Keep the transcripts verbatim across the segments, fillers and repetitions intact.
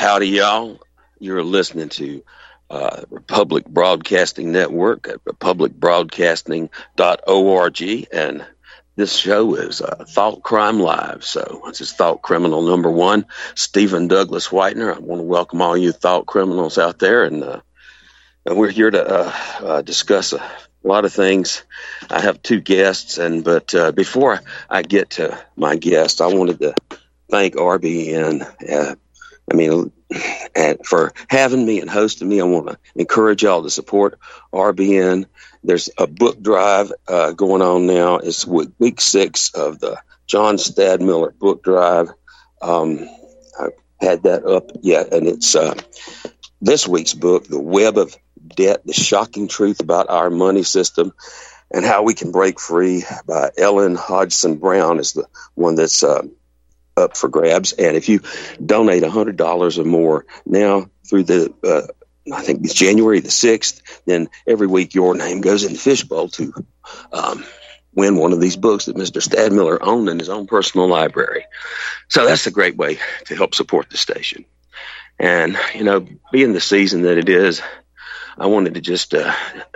howdy, y'all. You're listening to uh, Republic Broadcasting Network at republic broadcasting dot org, and this show is uh, Thought Crime Live. So this is Thought Criminal number one, Stephen Douglas Whitener. I want to welcome all you thought criminals out there, and, uh, and we're here to uh, uh, discuss a lot of things. I have two guests, and but uh, before I get to my guest, I wanted to thank R B N. Uh, I mean, and for having me and hosting me. I want to encourage y'all to support R B N. There's a book drive uh, going on now. It's week, week six of the John Stadmiller book drive. Um, I had that up yet, and it's uh, this week's book, The Web of Debt, The Shocking Truth About Our Money System and How We Can Break Free, by Ellen Hodgson Brown, is the one that's uh, up for grabs. And if you donate one hundred dollars or more now through the, uh, I think it's January the sixth, then every week your name goes in the fishbowl to um, win one of these books that Mister Stadmiller owned in his own personal library. So that's a great way to help support the station. And, you know, being the season that it is, I wanted to just, uh,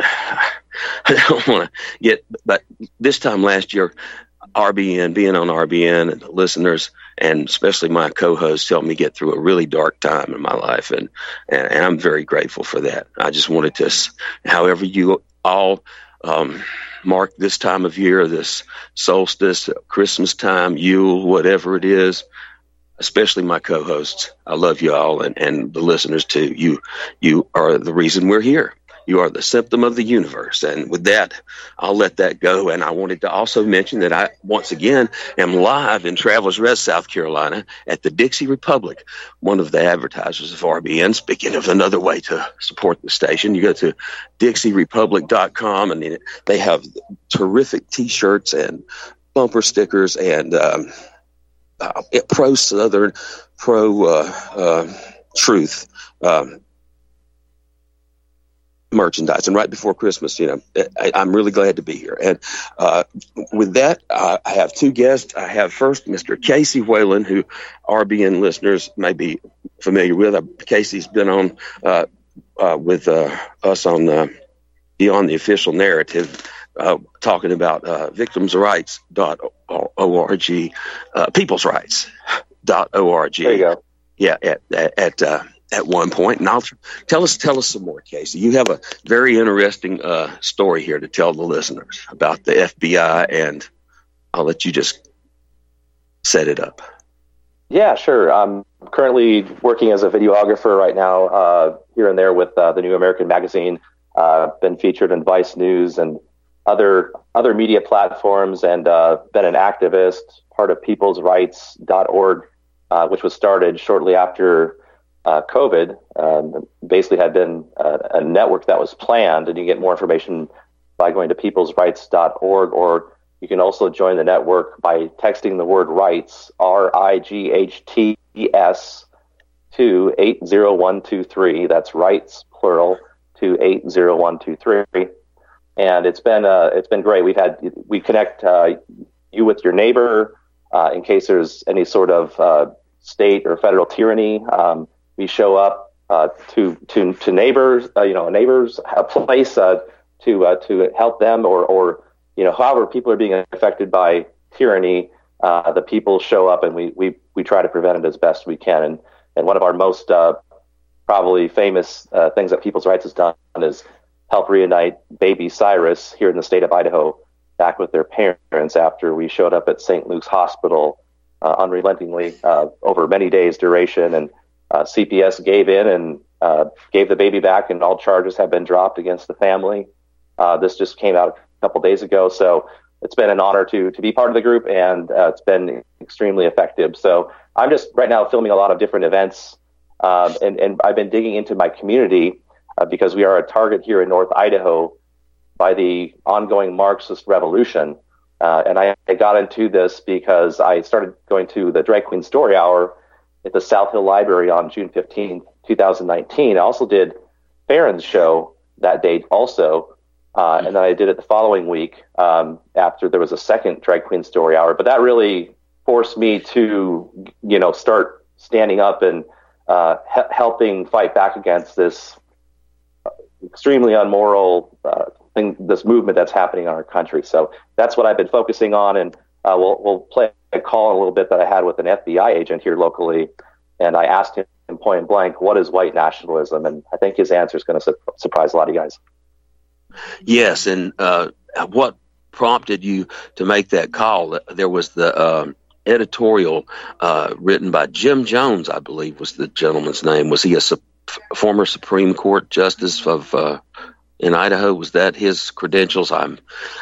I don't want to get, but this time last year, R B N, being on R B N, and the listeners, and especially my co-hosts, helped me get through a really dark time in my life, and, and, and I'm very grateful for that. I just wanted to, however you all um, mark this time of year, this solstice, Christmas time, Yule, whatever it is, especially my co-hosts, I love you all, and, and the listeners too. You, you are the reason we're here. You are the symptom of the universe. And with that, I'll let that go. And I wanted to also mention that I, once again, am live in Travelers Rest, South Carolina at the Dixie Republic, one of the advertisers of R B N. Speaking of another way to support the station, you go to dixie republic dot com, and they have terrific T-shirts and bumper stickers and um, uh, pro Southern, pro uh, uh, Truth um merchandise. And right before Christmas, you know, I, I'm really glad to be here. And uh, with that, uh, I have two guests. I have first Mister Casey Whalen, who R B N listeners may be familiar with. Uh, Casey's been on uh, uh, with uh, us on uh, Beyond the Official Narrative, uh, talking about uh, victims rights dot org, uh, people's rights dot org. There you go. Yeah, at, at, at uh, at one point, and I'll tell us tell us some more, Casey. You have a very interesting uh, story here to tell the listeners about the F B I, and I'll let you just set it up. Yeah, sure. I'm currently working as a videographer right now, uh, here and there with uh, the New American Magazine. Uh, been featured in Vice News and other other media platforms, and uh, been an activist, part of peoples rights dot org, uh, which was started shortly after Uh, COVID. Um, basically had been uh, a network that was planned, and you get more information by going to peoples rights dot org, or you can also join the network by texting the word rights, R I G H T S, to eight zero one two three. That's rights, plural, to eight zero one two three. And it's been uh, it's been great. We've had we connect uh, you with your neighbor uh, in case there's any sort of uh, state or federal tyranny. Um, We show up uh, to to to neighbors, uh, you know, neighbors, a place uh, to uh, to help them, or or you know, however people are being affected by tyranny. Uh, the people show up, and we we we try to prevent it as best we can. And and one of our most uh, probably famous uh, things that People's Rights has done is help reunite baby Cyrus here in the state of Idaho back with their parents after we showed up at Saint Luke's Hospital uh, unrelentingly uh, over many days duration. And Uh, C P S gave in and uh, gave the baby back, and all charges have been dropped against the family. Uh, this just came out a couple days ago, so it's been an honor to to be part of the group, and uh, it's been extremely effective. So I'm just right now filming a lot of different events, um, and, and I've been digging into my community uh, because we are a target here in North Idaho by the ongoing Marxist revolution. Uh, and I, I got into this because I started going to the Drag Queen Story Hour at the South Hill Library on June fifteenth, twenty nineteen. I also did Farron's show that date also. Uh, and then I did it the following week um, after there was a second Drag Queen Story Hour. But that really forced me to, you know, start standing up and uh, he- helping fight back against this extremely unmoral uh, thing, this movement that's happening in our country. So that's what I've been focusing on, and uh, we'll we'll play a call in a little bit that I had with an F B I agent here locally, and I asked him point blank, what is white nationalism? And I think his answer is going to su- surprise a lot of you guys. Yes, and uh, what prompted you to make that call? There was the um, editorial uh, written by Jim Jones, I believe was the gentleman's name. Was he a su- former Supreme Court justice of uh, in Idaho? Was that his credentials? I'm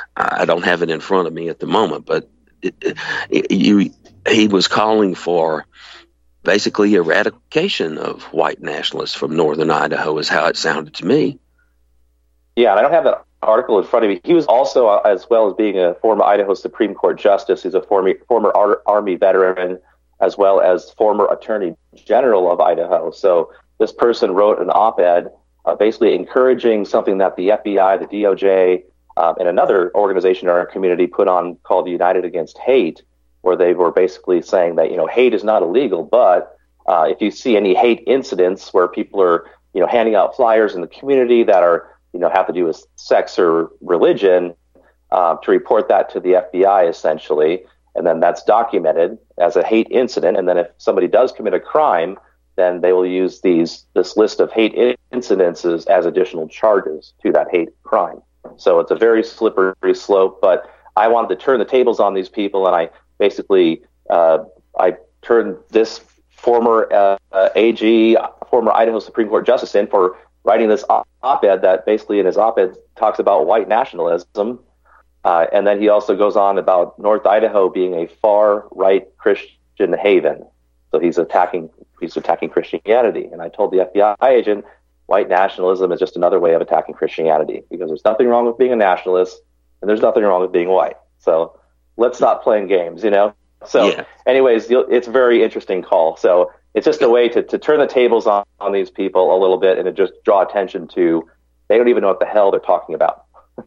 I don't have it in front of me at the moment, but it, it, it, you he was calling for basically eradication of white nationalists from northern Idaho, is how it sounded to me. Yeah, and I don't have that article in front of me. He was also, uh, as well as being a former Idaho Supreme Court justice, he's a former former Ar- Army veteran, as well as former Attorney General of Idaho. So this person wrote an op-ed uh, basically encouraging something that the F B I, the D O J, um, and another organization in our community put on called the United Against Hate, where they were basically saying that, you know, hate is not illegal, but uh, if you see any hate incidents where people are, you know, handing out flyers in the community that are, you know, have to do with sex or religion, uh, to report that to the F B I essentially, and then that's documented as a hate incident. And then if somebody does commit a crime, then they will use these this list of hate incidences as additional charges to that hate crime. So it's a very slippery slope. But I wanted to turn the tables on these people, and I basically uh, I turned this former uh, uh, A G, former Idaho Supreme Court justice in for writing this op-ed that basically in his op-ed talks about white nationalism. Uh, and then he also goes on about North Idaho being a far-right Christian haven. So he's attacking he's attacking Christianity. And I told the F B I agent, white nationalism is just another way of attacking Christianity, because there's nothing wrong with being a nationalist and there's nothing wrong with being white. So let's stop playing games, you know? So yeah. Anyways, it's a very interesting call. So it's just a way to, to turn the tables on, on these people a little bit and to just draw attention to, they don't even know what the hell they're talking about.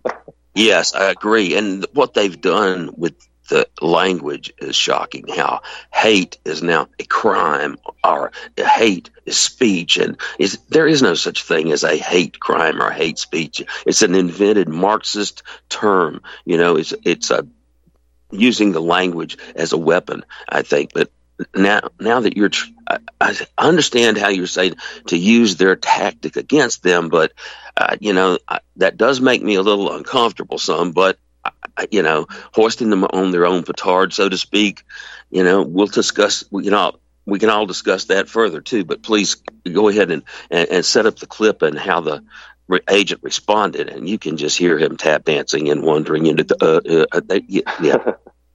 Yes, I agree. And what they've done with the language is shocking, how hate is now a crime, or hate is speech. And is there is no such thing as a hate crime or hate speech. It's an invented Marxist term. You know, it's, it's a, using the language as a weapon, I think. But now, now that you're, tr- I, I understand how you're saying to use their tactic against them, but uh, you know I, that does make me a little uncomfortable. Some, but I, you know, hoisting them on their own petard, so to speak. You know, we'll discuss. You know, we can all discuss that further too. But please go ahead and and, and set up the clip and how the re- agent responded, and you can just hear him tap dancing and wondering into the uh, uh, uh, yeah. yeah.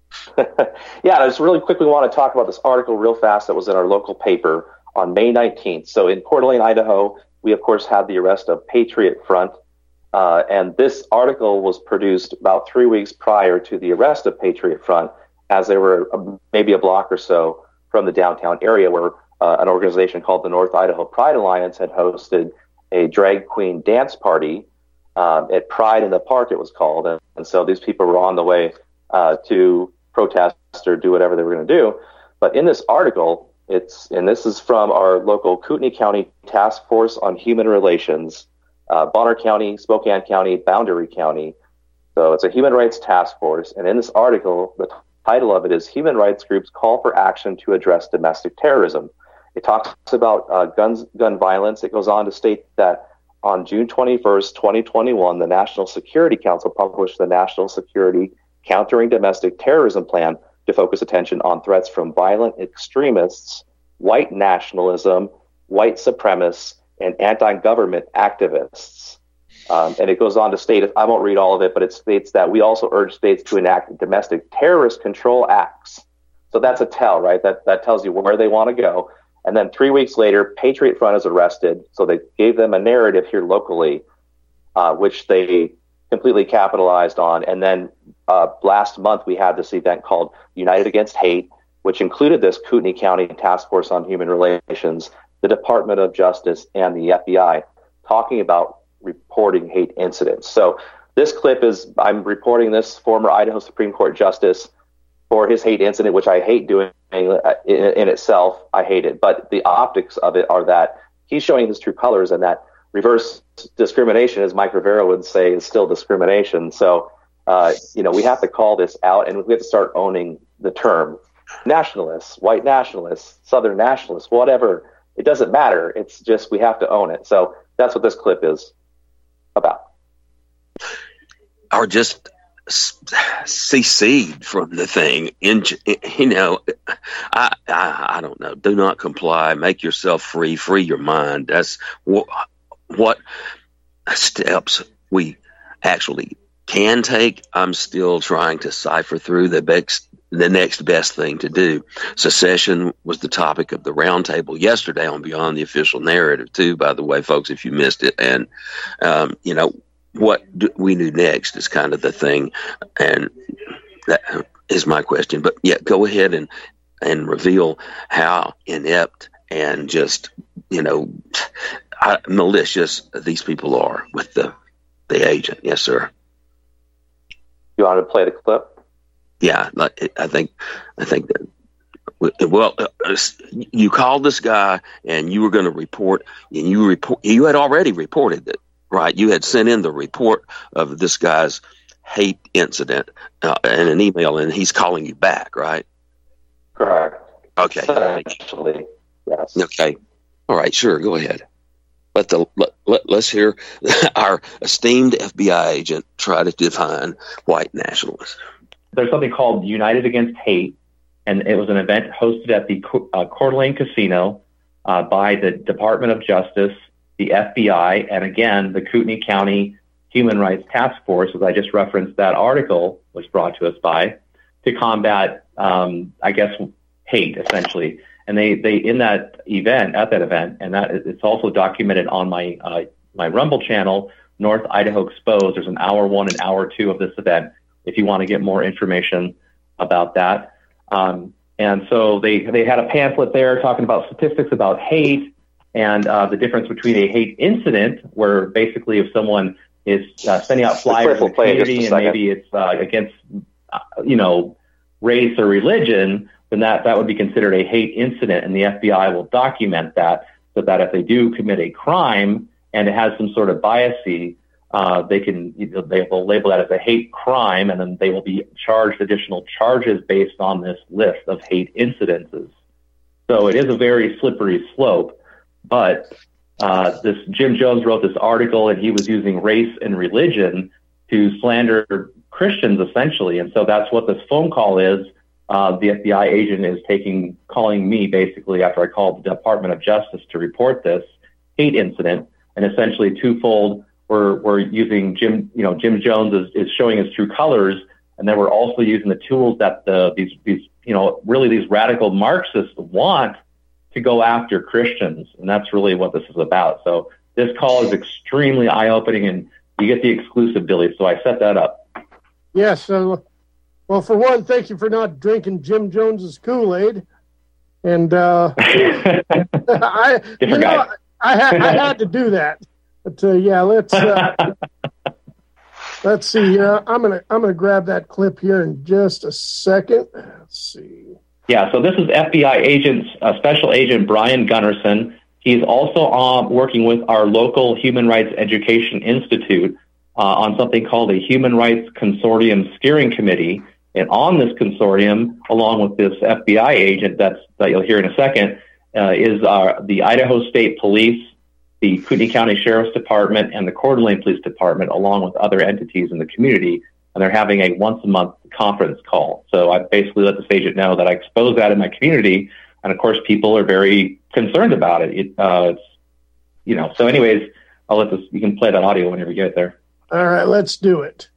Yeah, I just really quickly want to talk about this article real fast that was in our local paper on May nineteenth. So in Coeur d'Alene, Idaho, we, of course, had the arrest of Patriot Front. Uh, and this article was produced about three weeks prior to the arrest of Patriot Front, as they were uh, maybe a block or so from the downtown area, where uh, an organization called the North Idaho Pride Alliance had hosted a drag queen dance party um, at Pride in the Park, it was called. And, and so these people were on the way uh, to protest or do whatever they were going to do. But in this article, it's, and this is from our local Kootenai County Task Force on Human Relations, uh, Bonner County, Spokane County, Boundary County. So it's a human rights task force. And in this article, the t- title of it is Human Rights Groups Call for Action to Address Domestic Terrorism. It talks about uh, guns, gun violence. It goes on to state that on June twenty-first, twenty twenty-one, the National Security Council published the National Security Countering Domestic Terrorism Plan to focus attention on threats from violent extremists, white nationalism, white supremacists, and anti-government activists. Um, and it goes on to state, I won't read all of it, but it states that we also urge states to enact domestic terrorist control acts. So that's a tell, right? That that tells you where they want to go. And then three weeks later, Patriot Front is arrested. So they gave them a narrative here locally, uh, which they completely capitalized on. And then uh, last month, we had this event called United Against Hate, which included this Kootenai County Task Force on Human Relations, the Department of Justice, and the F B I, talking about reporting hate incidents. So this clip is, I'm reporting this former Idaho Supreme Court justice for his hate incident, which I hate doing in, in itself, I hate it. But the optics of it are that he's showing his true colors, and that reverse discrimination, as Mike Rivera would say, is still discrimination. So, uh, you know, we have to call this out, and we have to start owning the term. Nationalists, white nationalists, Southern nationalists, whatever. It doesn't matter. It's just we have to own it. So that's what this clip is about. Or just secede from the thing. In, you know, I, I I don't know. Do not comply. Make yourself free. Free your mind. That's what, what steps we actually can take. I'm still trying to cipher through the next the next best thing to do. Secession was the topic of the roundtable yesterday on Beyond the Official Narrative, too, by the way, folks, if you missed it. And, um, you know, what do we do next is kind of the thing. And that is my question. But, yeah, go ahead and, and reveal how inept and just, you know, malicious these people are with the, the agent. Yes, sir. You want to play the clip? Yeah, I think, I think that, well, you called this guy and you were going to report, and you report, you had already reported it, right? You had sent in the report of this guy's hate incident uh, in an email, and he's calling you back, right? Correct. Okay. Actually, yes. Okay. All right. Sure. Go ahead. Let the let, let, let's hear our esteemed F B I agent try to define white nationalists. There's something called United Against Hate, and it was an event hosted at the uh, Coeur d'Alene Casino uh, by the Department of Justice, the F B I, and again, the Kootenai County Human Rights Task Force, as I just referenced that article was brought to us by, to combat, um, I guess, hate, essentially. And they, they in that event, at that event, and that it's also documented on my uh, my Rumble channel, North Idaho Exposed. There's an hour one and hour two of this event, if you want to get more information about that. Um, and so they, they had a pamphlet there talking about statistics about hate and uh, the difference between a hate incident, where basically if someone is uh, sending out flyers in the community and maybe it's uh, against, uh, you know, race or religion, then that, that would be considered a hate incident, and the F B I will document that so that if they do commit a crime and it has some sort of bias-y, Uh, they can they will label that as a hate crime, and then they will be charged additional charges based on this list of hate incidences. So it is a very slippery slope. But uh, this Jim Jones wrote this article, and he was using race and religion to slander Christians, essentially. And so that's what this phone call is. Uh, the F B I agent is taking calling me basically after I called the Department of Justice to report this hate incident, and essentially twofold. We're, we're using Jim, you know, Jim Jones is, is showing his true colors, and then we're also using the tools that the, these, these, you know, really these radical Marxists want to go after Christians, and that's really what this is about. So this call is extremely eye-opening, and you get the exclusive, Billy. So I set that up. Yes. So, well, for one, thank you for not drinking Jim Jones's Kool-Aid, and uh, I, you know, I, ha- I had to do that. But uh, yeah, let's uh, let's see. Uh, I'm gonna I'm gonna grab that clip here in just a second. Let's see. Yeah, so this is F B I agent, uh, Special Agent Brian Gunnerson. He's also um, working with our local Human Rights Education Institute uh, on something called a Human Rights Consortium Steering Committee. And on this consortium, along with this F B I agent that's that you'll hear in a second, uh, is uh, the Idaho State Police, the Kootenai County Sheriff's Department, and the Coeur d'Alene Police Department, along with other entities in the community, and they're having a once-a-month conference call. So I basically let this agent know that I expose that in my community, and of course people are very concerned about it. it uh, it's, you know. So anyways, I'll let this, you can play that audio whenever you get there. All right, let's do it.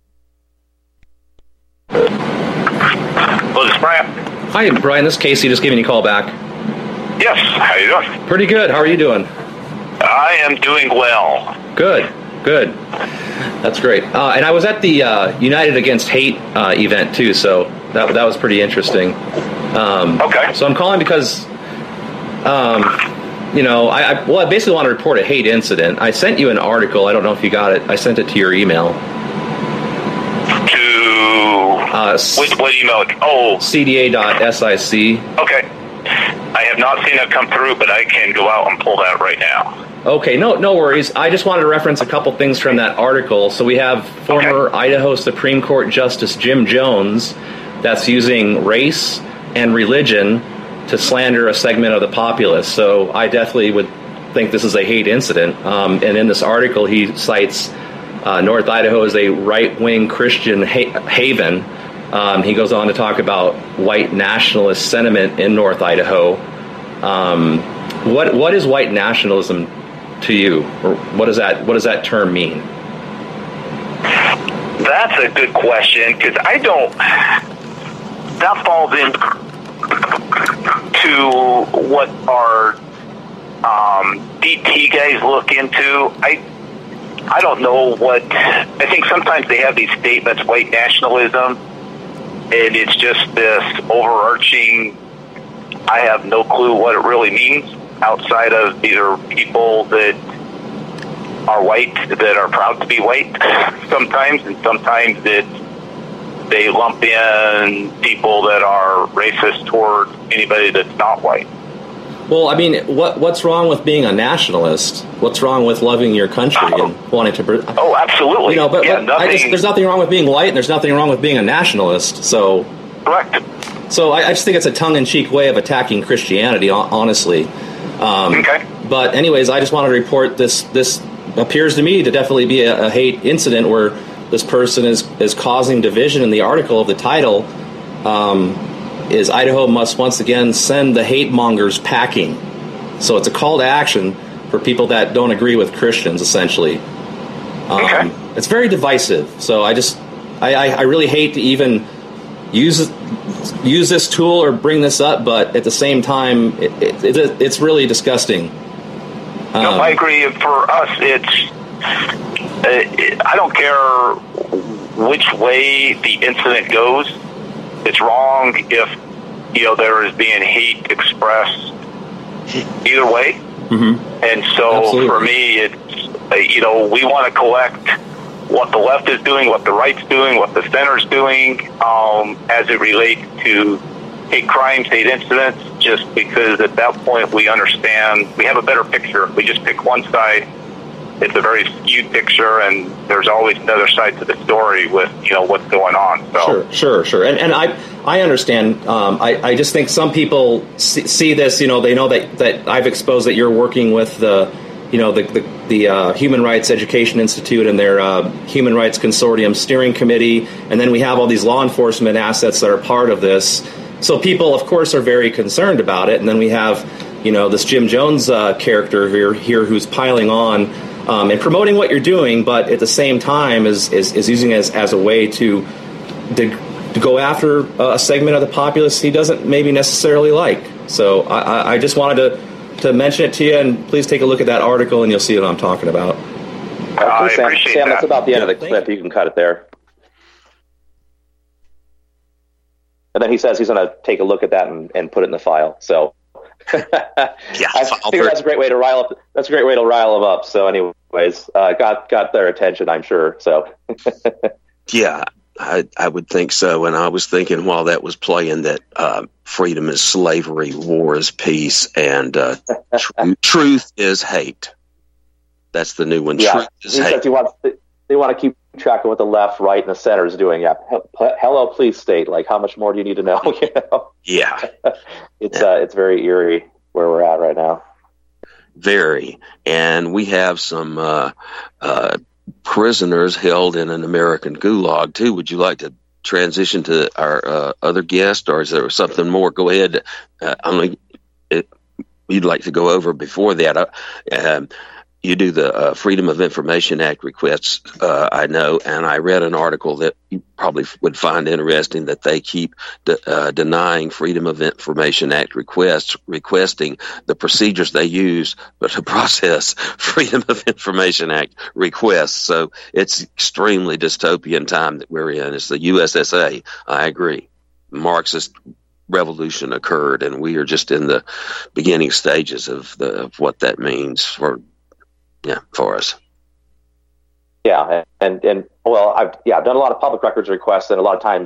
Well, this is Brian. Hi, Brian. This is Casey. Just giving you a call back. Yes. How you doing? Pretty good. How are you doing? I am doing well. Good, good. That's great. Uh, and I was at the uh, United Against Hate uh, event too, so that that was pretty interesting. Um, okay. So I'm calling because, um, you know, I, I well, I basically want to report a hate incident. I sent you an article. I don't know if you got it. I sent it to your email. To Uh, Which, what email? Oh. C D A dot S I C. Okay. I have not seen it come through, but I can go out and pull that right now. Okay, no no worries. I just wanted to reference a couple things from that article. So we have former okay. Idaho Supreme Court Justice Jim Jones that's using race and religion to slander a segment of the populace. So I definitely would think this is a hate incident. Um, and in this article, he cites uh, North Idaho as a right-wing Christian ha- haven. Um, he goes on to talk about white nationalist sentiment in North Idaho. Um, what what is white nationalism to you, or what does that what does that term mean? That's a good question, because I don't. That falls into what our um, D T guys look into. I I don't know what. I think sometimes they have these statements, white nationalism, and it's just this overarching, I have no clue what it really means outside of either people that are white, that are proud to be white sometimes, and sometimes that they lump in people that are racist toward anybody that's not white. Well, I mean, what what's wrong with being a nationalist? What's wrong with loving your country oh. and wanting to? Oh, absolutely. You know, but, yeah, but nothing, I just, there's nothing wrong with being white, and there's nothing wrong with being a nationalist. So, correct. So I, I just think it's a tongue-in-cheek way of attacking Christianity, honestly. Um, okay. But anyways, I just wanted to report this. This appears to me to definitely be a, a hate incident where this person is is causing division. In the article of the title. Um, is Idaho must once again send the hate mongers packing. So it's a call to action for people that don't agree with Christians, essentially. Um, okay. It's very divisive. So I just, I, I, I really hate to even use use this tool or bring this up, but at the same time, it, it, it, it's really disgusting. Um, no, I agree. For us, it's, it, I don't care which way the incident goes. It's wrong if, you know, there is being hate expressed either way. Mm-hmm. And so Absolutely. For me, it's, you know, we want to collect what the left is doing, what the right's doing, what the center's doing, um, as it relates to hate crimes, hate incidents, just because at that point we understand, we have a better picture. If we just pick one side, it's a very skewed picture, and there's always another side to the story with, you know, what's going on. So. Sure, sure, sure. And and I I understand. Um, I, I just think some people see, see this, you know, they know that, that I've exposed that you're working with the, you know, the the, the uh, Human Rights Education Institute and their uh, Human Rights Consortium Steering Committee, and then we have all these law enforcement assets that are part of this. So people, of course, are very concerned about it. And then we have, you know, this Jim Jones uh, character here, here who's piling on. Um, and promoting what you're doing, but at the same time is is, is using it as, as a way to, to to go after a segment of the populace he doesn't maybe necessarily like. So I, I just wanted to, to mention it to you, and please take a look at that article, and you'll see what I'm talking about. Uh, I Sam, appreciate Sam, that. that's about the end yeah, of the clip. You. you can cut it there. And then he says he's going to take a look at that and, and put it in the file. So. yeah, I think that's a great way to rile up. That's a great way to rile them up. So, anyways, uh, got got their attention, I'm sure. So, yeah, I I would think so. And I was thinking while that was playing that uh, freedom is slavery, war is peace, and uh, tr- truth is hate. That's the new one. Yeah, truth is he hate. says he wants to, they want to keep track of what the left, right, and the center is doing. Yeah, hello, please state. Like, how much more do you need to know? You know? Yeah, it's yeah. Uh, it's very eerie where we're at right now. Very, and we have some uh, uh, prisoners held in an American gulag too. Would you like to transition to our uh, other guest, or is there something more? Go ahead. Uh, only it, you'd like to go over before that. Uh, um, You do the uh, Freedom of Information Act requests, uh, I know, and I read an article that you probably would find interesting that they keep de- uh, denying Freedom of Information Act requests, requesting the procedures they use to process Freedom of Information Act requests. So it's extremely dystopian time that we're in. It's the U S S A. I agree. Marxist revolution occurred, and we are just in the beginning stages of, the, of what that means for Yeah, for us. Yeah, and and well, I've yeah, I've done a lot of public records requests, and a lot of times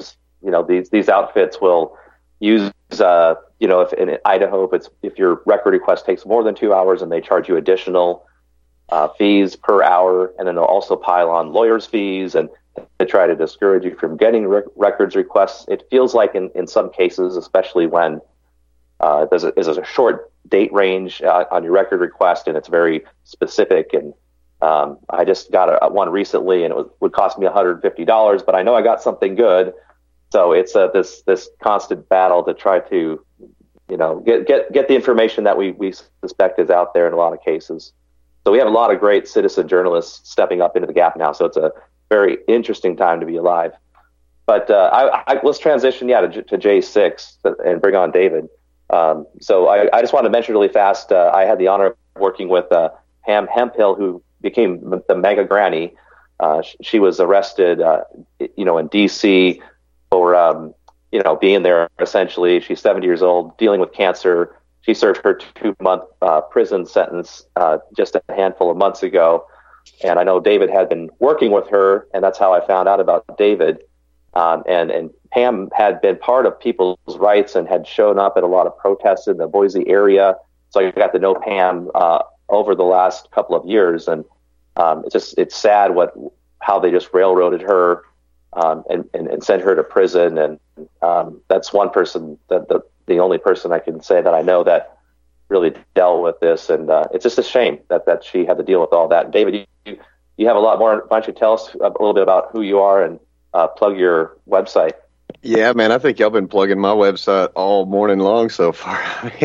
you know, these these outfits will use, uh, you know, if in Idaho, if it's if your record request takes more than two hours, and they charge you additional uh, fees per hour, and then they'll also pile on lawyers' fees and to try to discourage you from getting rec- records requests. It feels like in, in some cases, especially when uh, there's, a, there's a short date range uh, on your record request, and it's very specific. And um, I just got a, a one recently, and it was, would cost me one hundred fifty dollars, but I know I got something good. So it's uh, this this constant battle to try to, you know, get get get the information that we we suspect is out there in a lot of cases. So we have a lot of great citizen journalists stepping up into the gap now. So it's a very interesting time to be alive. But uh, I, I, let's transition, yeah, to, to J six and bring on David. Um, so I, I just want to mention really fast, uh, I had the honor of working with uh, Pam Hemphill, who became the mega granny. Uh, she, she was arrested, uh, you know, in D C for, um, you know, being there essentially. She's seventy years old, dealing with cancer. She served her two-month uh, prison sentence uh, just a handful of months ago. And I know David had been working with her, and that's how I found out about David. Um, and, and Pam had been part of People's Rights and had shown up at a lot of protests in the Boise area. So I got to know Pam uh, over the last couple of years. And um, it's just, it's sad what, how they just railroaded her um, and, and, and sent her to prison. And um, that's one person, that the, the only person I can say that I know that really dealt with this. And uh, it's just a shame that, that she had to deal with all that. And David, you, you have a lot more. Why don't you tell us a little bit about who you are and uh, plug your website? Yeah, man, I think y'all been plugging my website all morning long so far.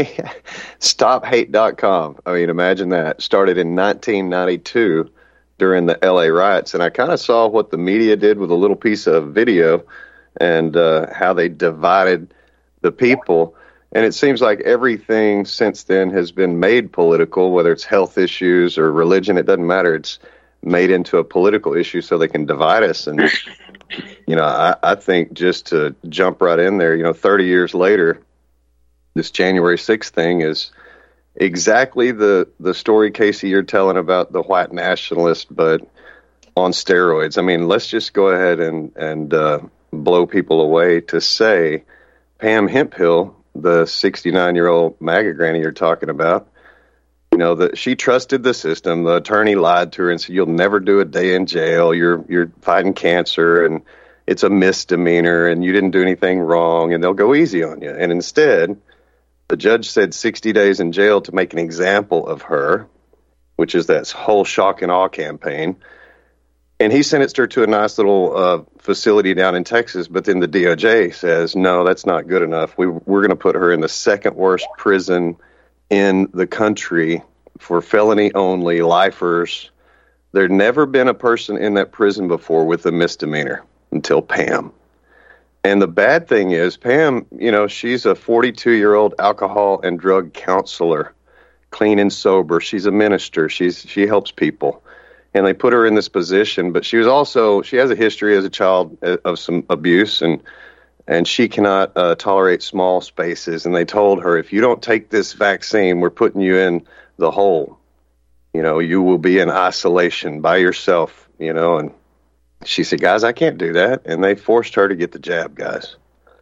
stop hate dot com. I mean, imagine that. Started in nineteen ninety-two during the L A riots, and I kind of saw what the media did with a little piece of video and uh, how they divided the people. And it seems like everything since then has been made political, whether it's health issues or religion, it doesn't matter. It's made into a political issue so they can divide us. And, you know, I, I think just to jump right in there, you know, thirty years later, this January sixth thing is exactly the, the story, Casey, you're telling about the white nationalist, but on steroids. I mean, let's just go ahead and, and uh, blow people away to say Pam Hemphill, the sixty-nine-year-old MAGA granny you're talking about, you know, that she trusted the system. The attorney lied to her and said, you'll never do a day in jail. You're you're fighting cancer, and it's a misdemeanor, and you didn't do anything wrong, and they'll go easy on you. And instead, the judge said sixty days in jail to make an example of her, which is that whole shock and awe campaign. And he sentenced her to a nice little uh, facility down in Texas, but then the D O J says, no, that's not good enough. We, we're going to put her in the second worst prison in the country for felony only, lifers. There'd never been a person in that prison before with a misdemeanor until Pam. And the bad thing is, Pam, you know, she's a forty-two-year-old alcohol and drug counselor, clean and sober. She's a minister. She's she helps people. And they put her in this position, but she was also, she has a history as a child of some abuse, and and she cannot uh, tolerate small spaces. And they told her, if you don't take this vaccine, we're putting you in the hole. You know, you will be in isolation by yourself, you know. And she said, guys, I can't do that. And they forced her to get the jab, guys.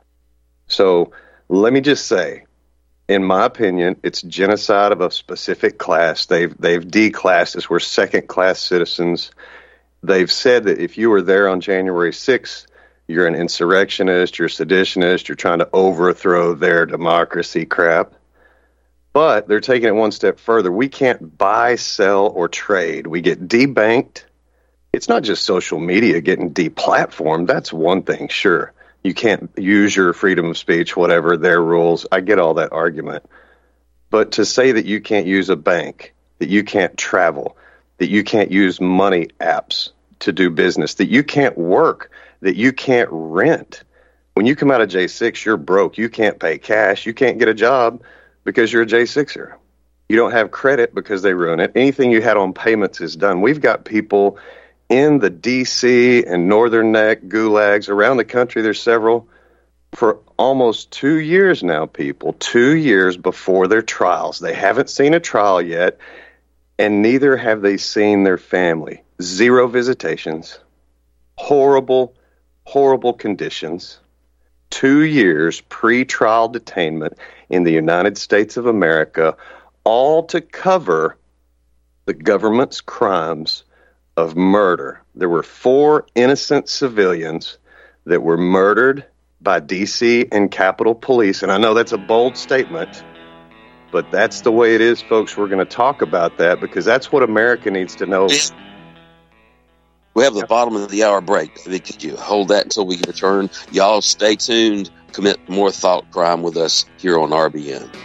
So let me just say, in my opinion, it's genocide of a specific class. They've they've declassed us. We're second-class citizens. They've said that if you were there on January sixth, you're an insurrectionist, you're a seditionist, you're trying to overthrow their democracy crap. But they're taking it one step further. We can't buy, sell, or trade. We get debanked. It's not just social media getting deplatformed. That's one thing, sure. You can't use your freedom of speech, whatever, their rules. I get all that argument. But to say that you can't use a bank, that you can't travel, that you can't use money apps to do business, that you can't work, that you can't rent. When you come out of J six, you're broke. You can't pay cash. You can't get a job because you're a J sixer. You don't have credit because they ruin it. Anything you had on payments is done. We've got people in the D C and Northern Neck gulags around the country. There's several for almost two years now, people, two years before their trials. They haven't seen a trial yet, and neither have they seen their family. Zero visitations, horrible, horrible conditions. two years pre-trial detainment in the United States of America, all to cover the government's crimes of murder. There were four innocent civilians that were murdered by D C and Capitol Police. And I know that's a bold statement, but that's the way it is, folks. We're going to talk about that because that's what America needs to know. We have the bottom of the hour break. Could you hold that until we return? Y'all stay tuned. Commit more thought crime with us here on R B N.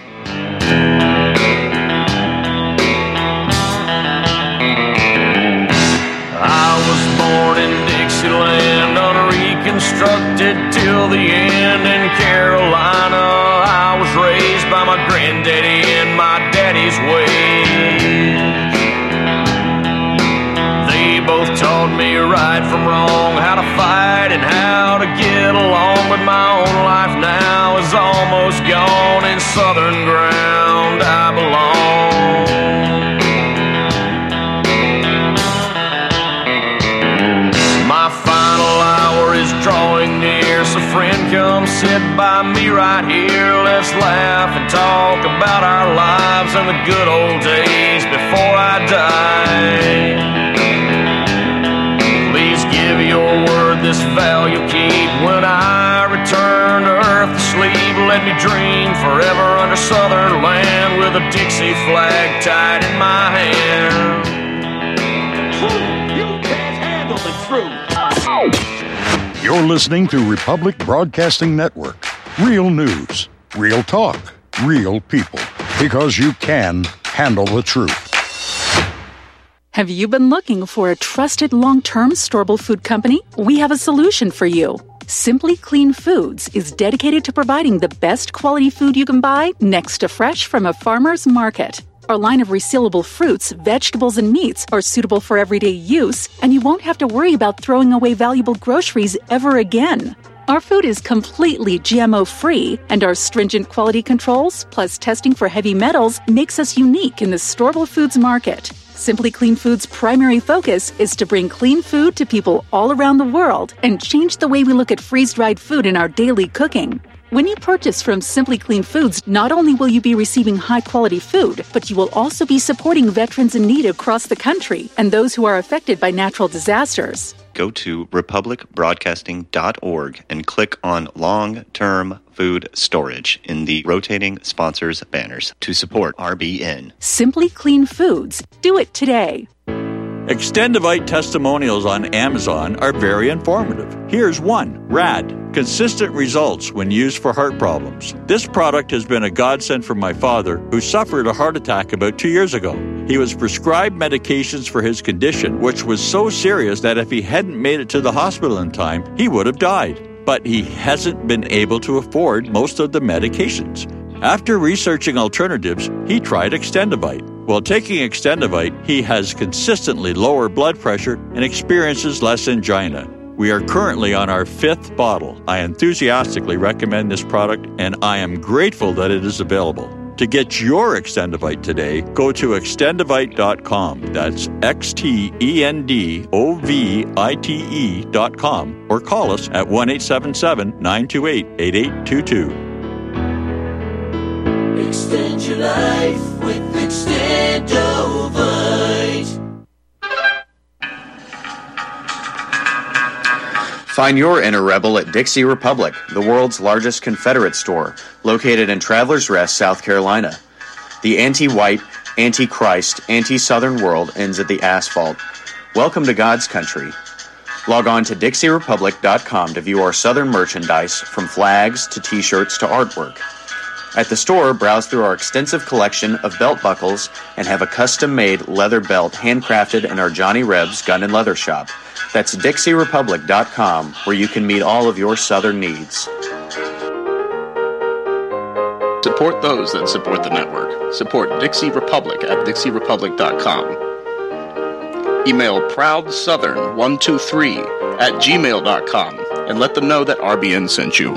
I was born in Dixieland, unreconstructed till the end. In Carolina, I was raised by my granddaddy and my daddy's ways. They both taught me right from wrong, how to fight and how to get along. But my own life now is almost gone. In southern ground I belong. My final hour is drawing near, so friend, come sit by me right here. Let's laugh and talk about our lives and the good old days before I die. Please give your word this vow you'll keep. When I return to earth to sleep, let me dream forever under southern land with a Dixie flag tied in my hand. You can't handle the truth. You're listening to Republic Broadcasting Network. Real news, real talk, real people. Because you can handle the truth. Have you been looking for a trusted long-term storable food company? We have a solution for you. Simply Clean Foods is dedicated to providing the best quality food you can buy next to fresh from a farmer's market. Our line of resealable fruits, vegetables, and meats are suitable for everyday use, and you won't have to worry about throwing away valuable groceries ever again. Our food is completely G M O-free, and our stringent quality controls, plus testing for heavy metals, makes us unique in the storable foods market. Simply Clean Foods' primary focus is to bring clean food to people all around the world and change the way we look at freeze-dried food in our daily cooking. When you purchase from Simply Clean Foods, not only will you be receiving high-quality food, but you will also be supporting veterans in need across the country and those who are affected by natural disasters. Go to republic broadcasting dot org and click on Long-Term Food Storage in the rotating sponsors banners to support R B N. Simply Clean Foods. Do it today. Extendivite testimonials on Amazon are very informative. Here's one. Rad. Consistent results when used for heart problems. This product has been a godsend for my father, who suffered a heart attack about two years ago. He was prescribed medications for his condition, which was so serious that if he hadn't made it to the hospital in time, he would have died. But he hasn't been able to afford most of the medications. After researching alternatives, he tried Extendivite. While taking Extendivite, he has consistently lower blood pressure and experiences less angina. We are currently on our fifth bottle. I enthusiastically recommend this product, and I am grateful that it is available. To get your Extendivite today, go to extendivite dot com. That's X T E N D O V I T E dot com, or call us at one eight seven seven, nine two eight, eight eight two two. Extend your life with Extendovite. Find your inner rebel at Dixie Republic, the world's largest Confederate store, located in Travelers Rest, South Carolina. The anti-white, anti-Christ, anti-Southern world ends at the asphalt. Welcome to God's country. Log on to dixie republic dot com to view our Southern merchandise, from flags to t-shirts to artwork. At the store, browse through our extensive collection of belt buckles and have a custom-made leather belt handcrafted in our Johnny Rebs Gun and Leather Shop. That's dixie republic dot com, where you can meet all of your Southern needs. Support those that support the network. Support Dixie Republic at dixie republic dot com. Email proud southern one two three at gmail dot com and let them know that R B N sent you.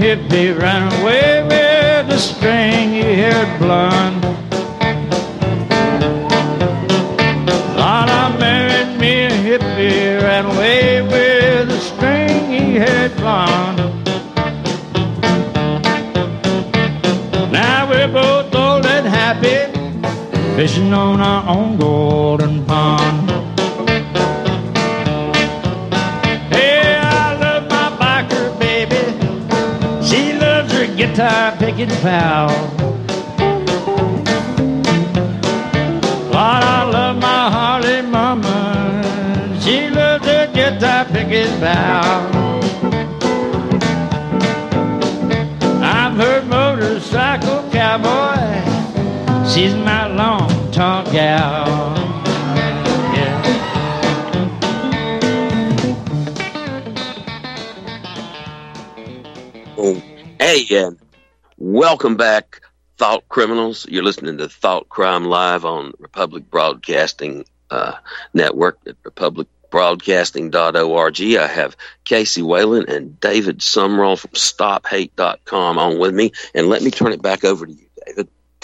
hippie ran away with the stringy-haired blonde. Lord, I married me a hippie, ran away with a stringy-haired blonde. Now we're both old and happy, fishing on our own golden pond. Hey, I love my biker baby, she loves her guitar picking pal. Lord, I love my Harley mama, she loves her guitar picking pal. I've heard motorcycle cowboy, she's my long tall gal. Yeah. Oh, hey, and welcome back, Thought Criminals. You're listening to Thought Crime Live on Republic Broadcasting uh, Network at republic broadcasting dot org. I have Casey Whalen and David Sumrall from stop hate dot com on with me, and let me turn it back over to you, David.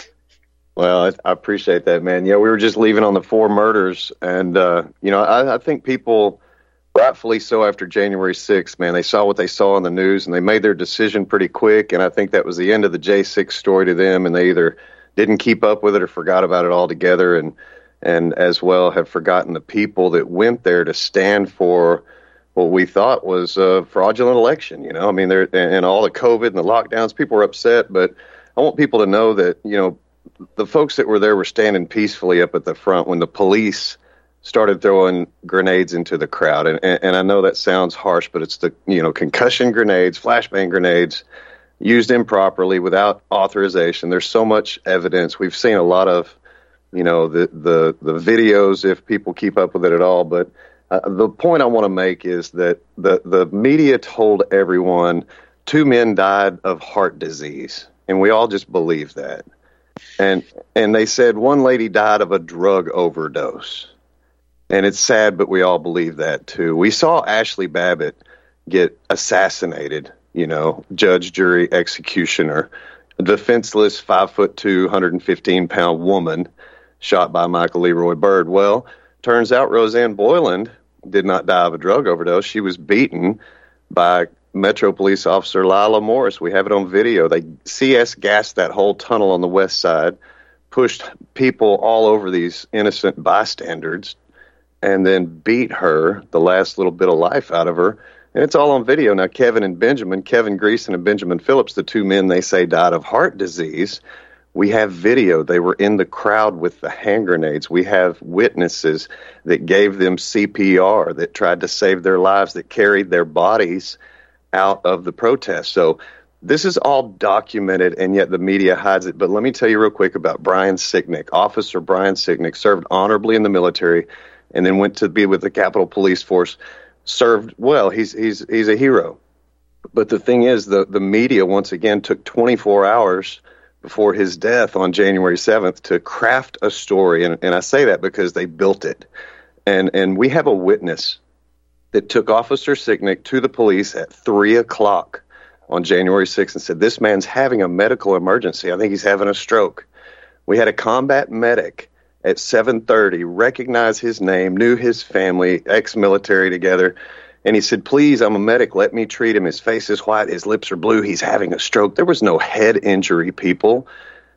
Well, I, I appreciate that, man. Yeah, we were just leaving on the four murders, and, uh, you know, I, I think people, rightfully so after January sixth, man, they saw what they saw on the news, and they made their decision pretty quick, and I think that was the end of the J six story to them, and they either didn't keep up with it or forgot about it altogether, and and as well have forgotten the people that went there to stand for what we thought was a fraudulent election. You know, I mean, there and all the COVID and the lockdowns, people were upset, but I want people to know that, you know, the folks that were there were standing peacefully up at the front when the police started throwing grenades into the crowd. And, and, and I know that sounds harsh, but it's the, you know, concussion grenades, flashbang grenades used improperly without authorization. There's so much evidence. We've seen a lot of, you know, the, the, the videos, if people keep up with it at all. But uh, the point I want to make is that the, the media told everyone two men died of heart disease, and we all just believe that. And and they said one lady died of a drug overdose. And it's sad, but we all believe that, too. We saw Ashley Babbitt get assassinated, you know, judge, jury, executioner, a defenseless five foot two, one hundred fifteen pound woman shot by Michael Leroy Bird. Well, turns out Roseanne Boyland did not die of a drug overdose. She was beaten by Metro Police Officer Lila Morris. We have it on video. They C S gassed that whole tunnel on the west side, pushed people all over these innocent bystanders, and then beat her, the last little bit of life out of her. And it's all on video. Now, Kevin and Benjamin, Kevin Greason and Benjamin Phillips, the two men they say died of heart disease. We have video. They were in the crowd with the hand grenades. We have witnesses that gave them C P R, that tried to save their lives, that carried their bodies out of the protest. So this is all documented, and yet the media hides it. But let me tell you real quick about Brian Sicknick. Officer Brian Sicknick served honorably in the military and then went to be with the Capitol Police Force, served well. He's he's he's a hero. But the thing is, the, the media, once again, took twenty-four hours before his death on January seventh to craft a story. And, and I say that because they built it. And and we have a witness that took Officer Sicknick to the police at three o'clock on January sixth and said, this man's having a medical emergency. I think he's having a stroke. We had a combat medic at seven thirty recognize his name, knew his family, ex-military together. And he said, please, I'm a medic. Let me treat him. His face is white. His lips are blue. He's having a stroke. There was no head injury, people.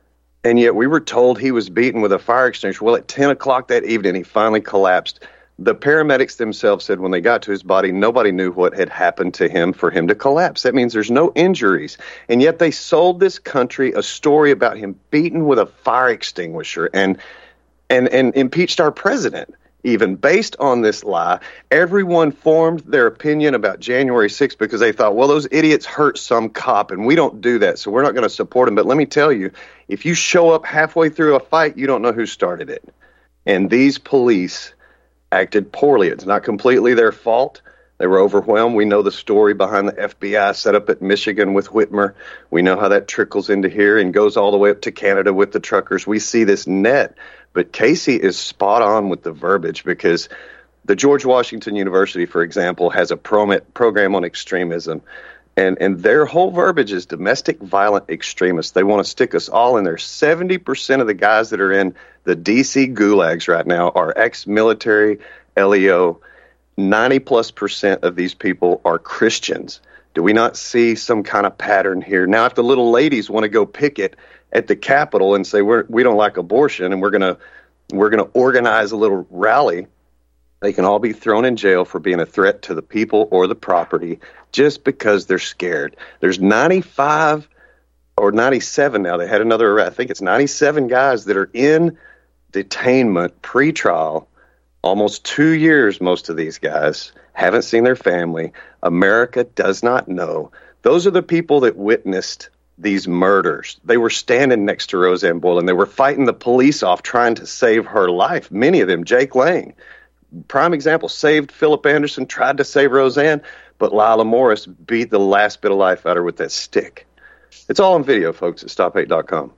And yet we were told he was beaten with a fire extinguisher. Well, at ten o'clock that evening, he finally collapsed. The paramedics themselves said when they got to his body, nobody knew what had happened to him for him to collapse. That means there's no injuries. And yet they sold this country a story about him beaten with a fire extinguisher and and, and impeached our president. Even based on this lie, everyone formed their opinion about January sixth because they thought, well, those idiots hurt some cop, and we don't do that, so we're not going to support them. But let me tell you, if you show up halfway through a fight, you don't know who started it. And these police acted poorly. It's not completely their fault. They were overwhelmed. We know the story behind the F B I set up at Michigan with Whitmer. We know how that trickles into here and goes all the way up to Canada with the truckers. We see this net. But Casey is spot on with the verbiage because the George Washington University, for example, has a pro- program on extremism. And and their whole verbiage is domestic violent extremists. They want to stick us all in there. seventy percent of the guys that are in the D C gulags right now are ex-military, L E O. ninety plus percent of these people are Christians. Do we not see some kind of pattern here? Now, if the little ladies want to go picket at the Capitol and say we're, we don't like abortion and we're gonna we're gonna organize a little rally, they can all be thrown in jail for being a threat to the people or the property just because they're scared. There's ninety-five or ninety-seven now. They had another arrest. I think it's ninety-seven guys that are in detainment pre-trial. Almost two years, most of these guys haven't seen their family. America does not know. Those are the people that witnessed these murders. They were standing next to Roseanne Boyland. They were fighting the police off trying to save her life. Many of them, Jake Lang, prime example, saved Philip Anderson, tried to save Roseanne, but Lila Morris beat the last bit of life out of her with that stick. It's all on video, folks, at stop hate dot com.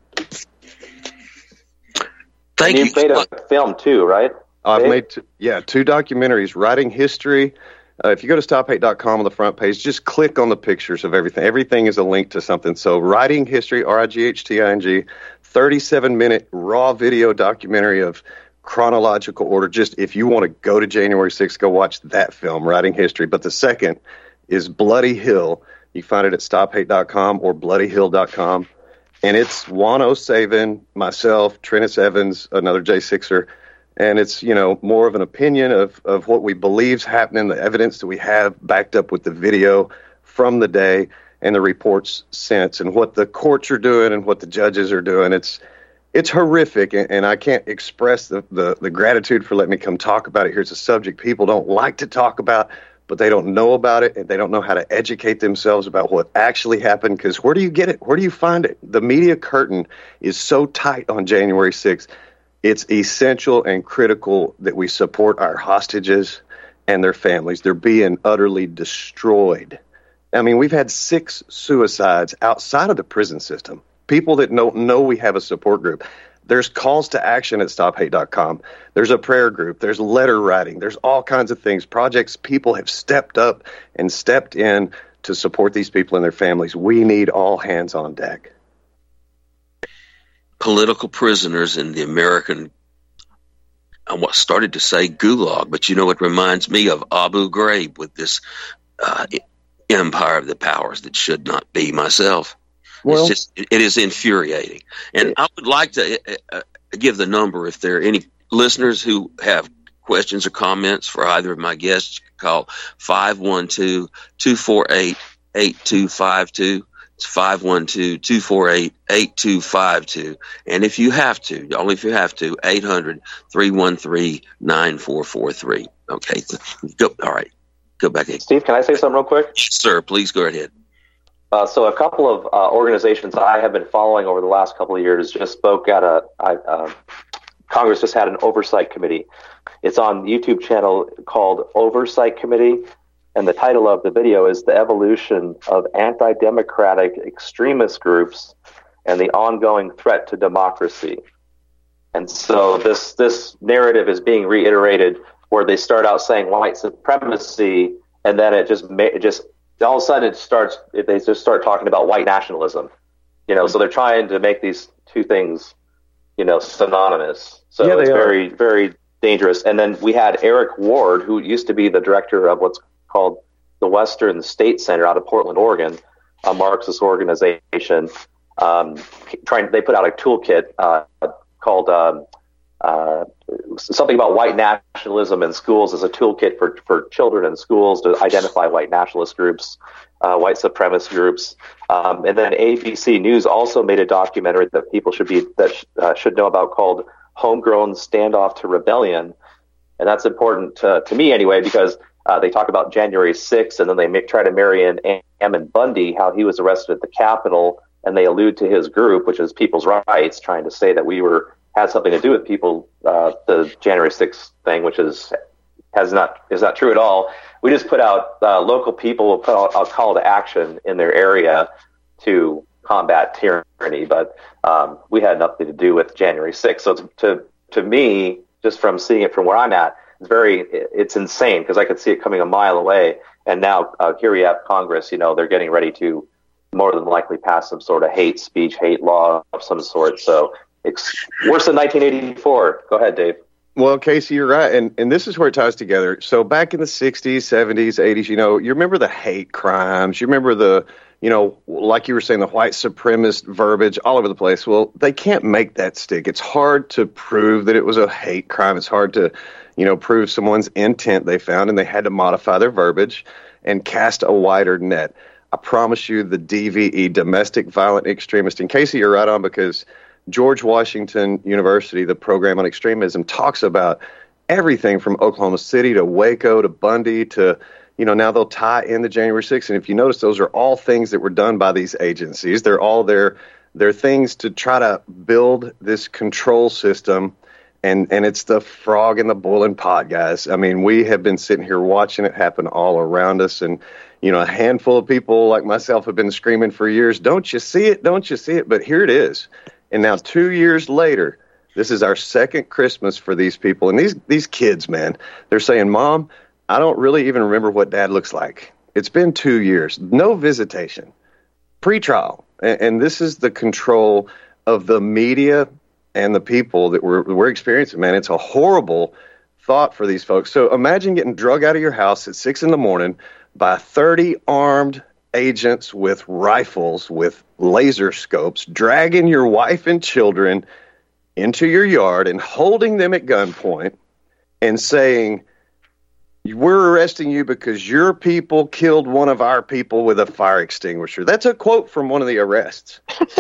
Thank you. You made a film too, right? I've made, two, yeah, two documentaries, Writing History. Uh, if you go to stop hate dot com on the front page, just click on the pictures of everything. Everything is a link to something. So Writing History, R I G H T I N G, thirty-seven minute raw video documentary of chronological order. Just if you want to go to January sixth, go watch that film, Writing History. But the second is Bloody Hill. You find it at stop hate dot com or bloody hill dot com. And it's Juan O'Savin, myself, Trennis Evans, another J sixer. And it's, you know, more of an opinion of, of what we believe's happening, the evidence that we have backed up with the video from the day and the reports since, and what the courts are doing and what the judges are doing. It's it's horrific, and, and I can't express the, the, the gratitude for letting me come talk about it. Here's a subject people don't like to talk about, but they don't know about it, and they don't know how to educate themselves about what actually happened, because where do you get it? Where do you find it? The media curtain is so tight on January sixth. It's essential and critical that we support our hostages and their families. They're being utterly destroyed. I mean, we've had six suicides outside of the prison system. People that don't know we have a support group. There's calls to action at stop hate dot com. There's a prayer group. There's letter writing. There's all kinds of things. Projects, people have stepped up and stepped in to support these people and their families. We need all hands on deck. Political prisoners in the American, I started to say gulag, but you know, it reminds me of Abu Ghraib with this uh, empire of the powers that should not be myself. Well, it's just, it is infuriating. And I would like to uh, give the number if there are any listeners who have questions or comments for either of my guests. Call five one two, two four eight, eight two five two. It's five one two, two four eight, eight two five two. And if you have to, only if you have to, eight hundred, three one three, nine four four three. Okay. Go, all right. Go back in. Steve, can I say something real quick? Yes, sir. Please go ahead. Uh, so a couple of uh, organizations I have been following over the last couple of years just spoke at a I, uh, Congress just had an oversight committee. It's on the YouTube channel called Oversight Committee. And the title of the video is The Evolution of Anti-Democratic Extremist Groups and the Ongoing Threat to Democracy. And so this this narrative is being reiterated where they start out saying white supremacy, and then it just it just all of a sudden it starts they just start talking about white nationalism. You know, so they're trying to make these two things, you know, synonymous. So yeah, it's very, very dangerous. And then we had Eric Ward, who used to be the director of what's called the Western State Center out of Portland, Oregon, a Marxist organization. Um, trying, they put out a toolkit uh, called um, uh, something about white nationalism in schools as a toolkit for, for children in schools to identify white nationalist groups, uh, white supremacist groups. Um, and then A B C News also made a documentary that people should be that sh- uh, should know about called Homegrown Standoff to Rebellion. And that's important to, to me anyway, because Uh, they talk about January sixth, and then they make, try to marry in Ammon Bundy, how he was arrested at the Capitol, and they allude to his group, which is People's Rights, trying to say that we were had something to do with people, uh, the January sixth thing, which is has not is not true at all. We just put out uh, local people will put out a call to action in their area to combat tyranny, but um, we had nothing to do with January sixth. So to to me, just from seeing it from where I'm at, very, it's insane because I could see it coming a mile away. And now uh, here we have Congress, you know, they're getting ready to more than likely pass some sort of hate speech, hate law of some sort. So it's worse than nineteen eighty-four. Go ahead, Dave. Well, Casey, you're right. And and this is where it ties together. So back in the sixties, seventies, eighties, you know, you remember the hate crimes. You remember the, you know, like you were saying, the white supremacist verbiage all over the place. Well, they can't make that stick. It's hard to prove that it was a hate crime. It's hard to, you know, prove someone's intent they found, and they had to modify their verbiage and cast a wider net. I promise you the D V E, domestic violent extremist, and Casey, you're right on, because George Washington University, the program on extremism, talks about everything from Oklahoma City to Waco to Bundy to, you know, now they'll tie in the January sixth. And if you notice, those are all things that were done by these agencies. They're all there. They're things to try to build this control system. And, and it's the frog in the boiling pot, guys. I mean, we have been sitting here watching it happen all around us. And, you know, a handful of people like myself have been screaming for years, don't you see it? Don't you see it? But here it is. And now two years later, this is our second Christmas for these people. And these, these kids, man, they're saying, Mom, I don't really even remember what Dad looks like. It's been two years. No visitation. Pre-trial. And, and this is the control of the media and the people that we're, we're experiencing, man. It's a horrible thought for these folks. So imagine getting drug out of your house at six in the morning by thirty armed agents with rifles, with laser scopes, dragging your wife and children into your yard and holding them at gunpoint and saying, we're arresting you because your people killed one of our people with a fire extinguisher. That's a quote from one of the arrests.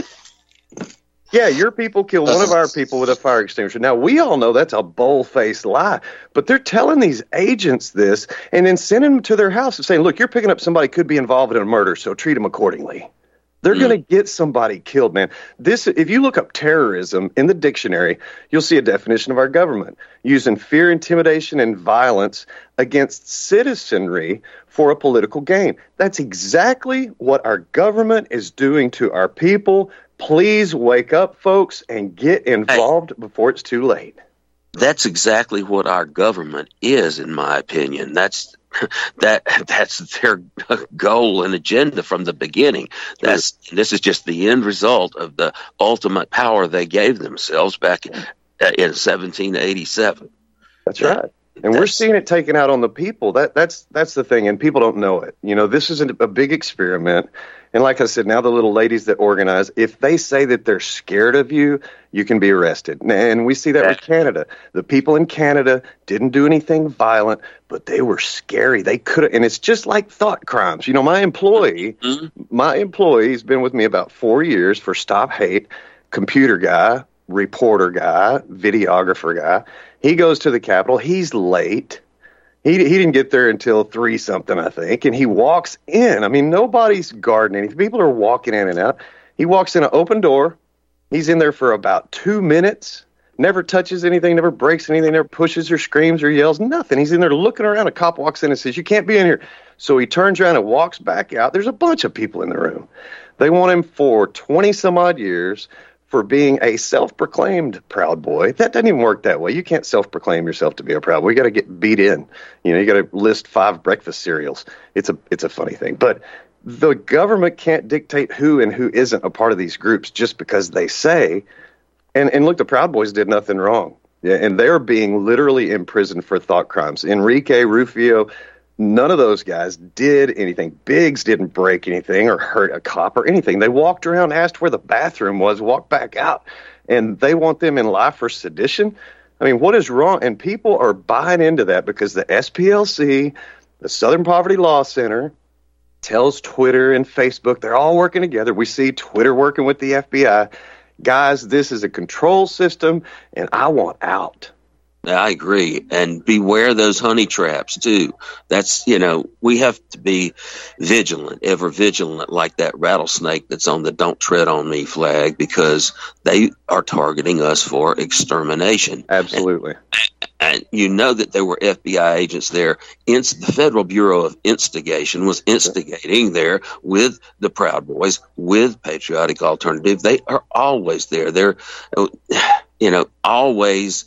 Yeah, your people killed one of our people with a fire extinguisher. Now, we all know that's a bold-faced lie, but they're telling these agents this and then sending them to their house and saying, look, you're picking up somebody who could be involved in a murder, so treat them accordingly. They're mm. going to get somebody killed, man. This, if you look up terrorism in the dictionary, you'll see a definition of our government using fear, intimidation, and violence against citizenry for a political gain. That's exactly what our government is doing to our people. Please wake up, folks, and get involved hey, before it's too late. That's exactly what our government is, in my opinion. That's that that's their goal and agenda from the beginning. That's sure. This is just the end result of the ultimate power they gave themselves back in, in seventeen eighty-seven. That's yeah. right. And that's, we're seeing it taken out on the people. That that's that's the thing, and people don't know it. You know, this is a, a big experiment. And like I said, now the little ladies that organize, if they say that they're scared of you, you can be arrested. And we see that with Canada. The people in Canada didn't do anything violent, but they were scary. They could have, and it's just like thought crimes. You know, my employee, mm-hmm. my employee's been with me about four years for Stop Hate, computer guy, reporter guy, videographer guy. He goes to the Capitol. He's late. He he didn't get there until three something, I think, and he walks in. I mean, nobody's guarding anything. People are walking in and out. He walks in an open door. He's in there for about two minutes, never touches anything, never breaks anything, never pushes or screams or yells, nothing. He's in there looking around. A cop walks in and says, you can't be in here. So he turns around and walks back out. There's a bunch of people in the room. They want him for twenty some odd years for being a self-proclaimed proud boy. That doesn't even work that way. You can't self-proclaim yourself to be a proud boy. You got to get beat in. You know, you got to list five breakfast cereals. It's a it's a funny thing. But the government can't dictate who and who isn't a part of these groups just because they say. And and look, the Proud Boys did nothing wrong. Yeah, and they're being literally imprisoned for thought crimes. Enrique, Rufio, none of those guys did anything. Biggs didn't break anything or hurt a cop or anything. They walked around, asked where the bathroom was, walked back out, and they want them in life for sedition. I mean, what is wrong? And people are buying into that because the S P L C, the Southern Poverty Law Center, tells Twitter and Facebook, they're all working together. We see Twitter working with the F B I. Guys, this is a control system, and I want out. I agree. And beware those honey traps, too. That's, you know, we have to be vigilant, ever vigilant, like that rattlesnake that's on the Don't Tread on Me flag, because they are targeting us for extermination. Absolutely. And, and you know that there were F B I agents there. Inst- the Federal Bureau of Instigation was instigating there with the Proud Boys, with Patriotic Alternative. They are always there. They're, you know, always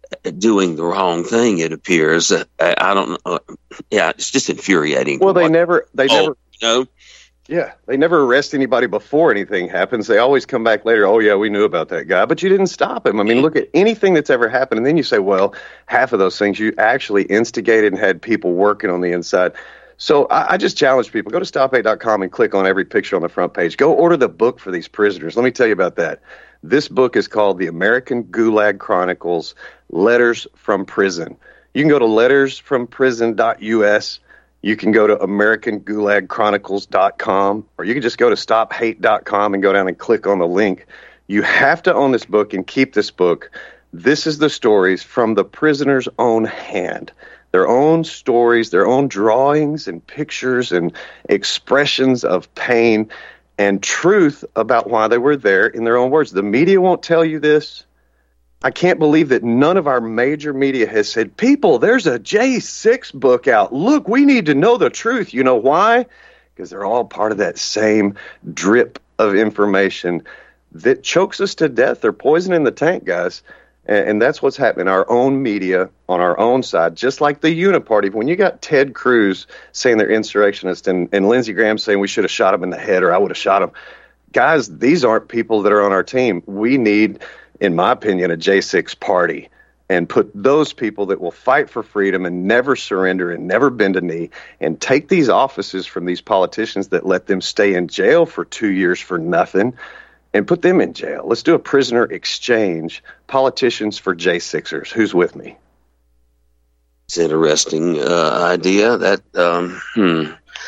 doing the wrong thing. It appears. Uh, I, I don't know. Yeah, it's just infuriating. Well, they never. They oh, never. You know? Yeah, they never arrest anybody before anything happens. They always come back later. Oh, yeah, we knew about that guy, but you didn't stop him. I mean, look at anything that's ever happened, and then you say, well, half of those things you actually instigated and had people working on the inside. So I, I just challenge people, go to stop hate dot com and click on every picture on the front page. Go order the book for these prisoners. Let me tell you about that. This book is called The American Gulag Chronicles, Letters from Prison. You can go to letters from prison dot U S. You can go to American Gulag Chronicles dot com, or you can just go to stop hate dot com and go down and click on the link. You have to own this book and keep this book. This is the stories from the prisoner's own hand. Their own stories, their own drawings and pictures and expressions of pain and truth about why they were there in their own words. The media won't tell you this. I can't believe that none of our major media has said, people, there's a J six book out. Look, we need to know the truth. You know why? Because they're all part of that same drip of information that chokes us to death. They're poisoning the tank, guys. And, and that's what's happening. Our own media on our own side, just like the Uniparty. When you got Ted Cruz saying they're insurrectionists and, and Lindsey Graham saying we should have shot him in the head or I would have shot him. Guys, these aren't people that are on our team. We need, in my opinion, a J six party and put those people that will fight for freedom and never surrender and never bend a knee and take these offices from these politicians that let them stay in jail for two years for nothing and put them in jail. Let's do a prisoner exchange, politicians for J sixers. Who's with me? It's an interesting uh, idea. That um, hmm.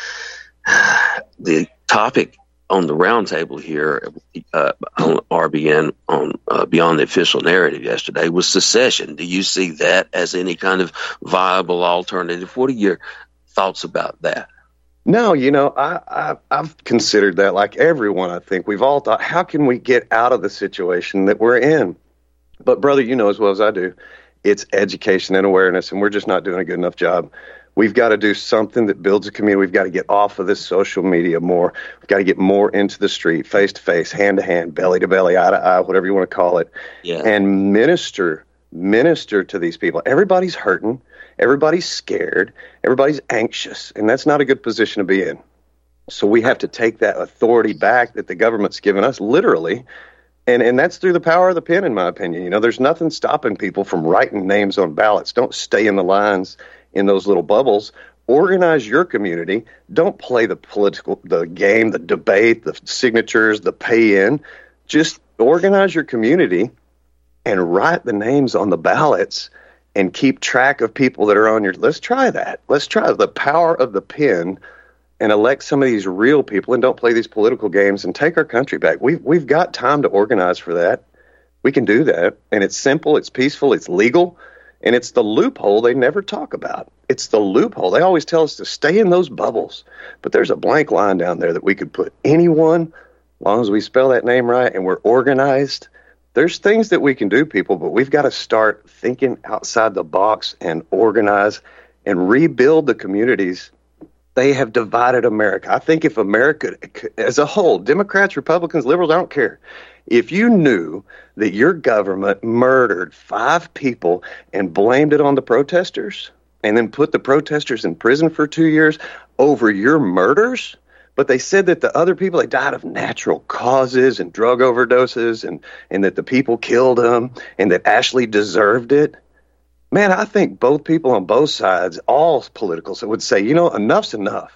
The topic on the roundtable here uh, on R B N on uh, Beyond the Official Narrative yesterday was secession. Do you see that as any kind of viable alternative? What are your thoughts about that? No, you know, I, I, I've considered that like everyone. I think we've all thought, how can we get out of the situation that we're in? But brother, you know as well as I do, it's education and awareness, and we're just not doing a good enough job. We've got to do something that builds a community. We've got to get off of this social media more. We've got to get more into the street, face to face, hand to hand, belly to belly, eye to eye, whatever you want to call it, yeah. and minister, minister to these people. Everybody's hurting. Everybody's scared. Everybody's anxious, and that's not a good position to be in. So we have to take that authority back that the government's given us, literally, and and that's through the power of the pen, in my opinion. You know, there's nothing stopping people from writing names on ballots. Don't stay in the lines in those little bubbles. Organize your community. Don't play the political, the game, the debate, the signatures, the pay-in. Just organize your community and write the names on the ballots and keep track of people that are on your, let's try that. Let's try the power of the pen and elect some of these real people and don't play these political games and take our country back. We've, we've got time to organize for that. We can do that. And it's simple, it's peaceful, it's legal. And it's the loophole they never talk about. It's the loophole. They always tell us to stay in those bubbles. But there's a blank line down there that we could put anyone, as long as we spell that name right and we're organized. There's things that we can do, people, but we've got to start thinking outside the box and organize and rebuild the communities. They have divided America. I think if America as a whole, Democrats, Republicans, liberals, I don't care. If you knew that your government murdered five people and blamed it on the protesters and then put the protesters in prison for two years over your murders, but they said that the other people, they died of natural causes and drug overdoses and, and that the people killed them and that Ashley deserved it. Man, I think both people on both sides, all politicals, would say, you know, enough's enough.